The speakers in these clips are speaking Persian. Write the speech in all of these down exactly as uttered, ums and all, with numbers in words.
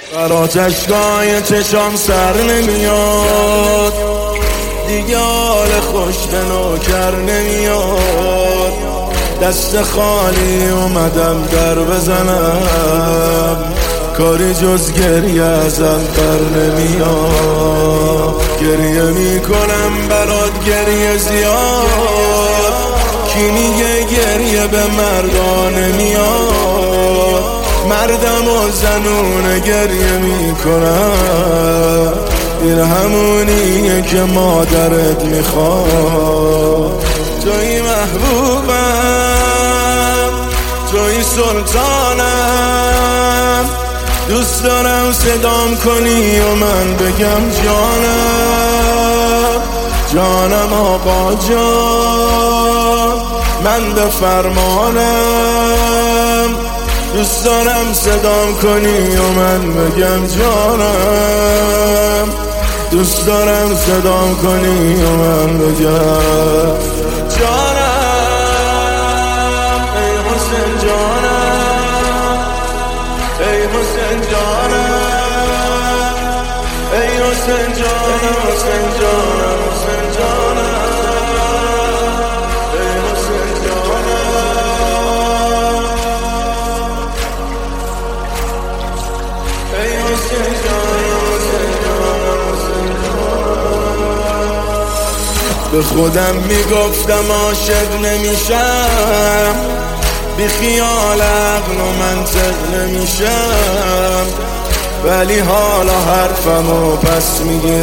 برات اشکای چشام سر نمیاد، دیگه حال خوش به نوکر نمیاد. دست خالی اومدم در بزنم، کاری جز گریه ازم بر نمیاد. گریه میکنم برات گریه زیاد، کی میگه گریه به مردان نمیاد؟ مردم و زنون گریه میکنن، این همونیه که مادرت میخواد. توی محبوبم، توی سلطانم، دوست دارم صدام کنی و من بگم جانم، جانم آقا جان، من به فرمانم. دوست دارم صدام کنی و من بگم جانم، دوست دارم صدام کنی و من بگم جانم. ای حسین جانم، ای حسین جانم، ای حسین جانم، حسین جانم، حسین جانم. به خودم میگفتم عاشق نمیشم، بی خیال عقل و منطق نمیشم، ولی حالا حرفمو پس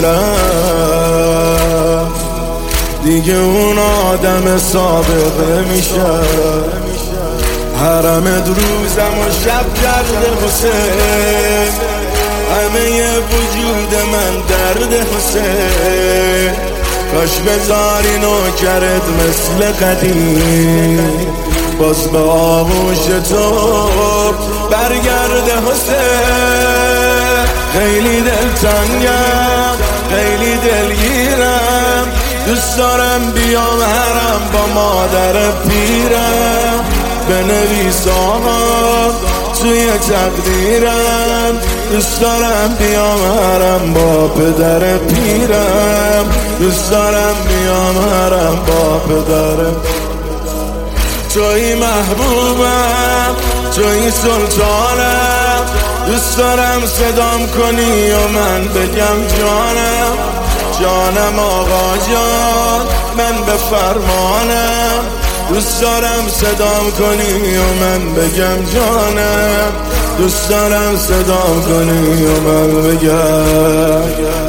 میگیرم، دیگه اون آدم سابق نمیشم. حرمت روزم و شب کرده حسین، همه وجود من درد حسین. کاش بذاری نوکرت مثل قدیم، باز به آغوش تو برگرده حسین. خیلی دلتنگم، خیلی دلگیرم، دوست دارم بیام حرم با مادر پیرم، بنویس آقا توی تقدیرم. دوست دارم بیام حرم با پدر پیرم، دوست دارم بیام حرم با پدرم. توی محبوبم، توی سلطانم، دوست دارم صدام کنی و من بگم جانم، جانم آقا جان، من به فرمانم. دوست دارم صدام کنی و من بگم جانم، دوست دارم صدام کنی و من بگم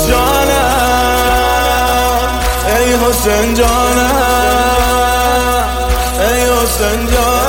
جانم. ای حسین جانم، ای حسین جانم.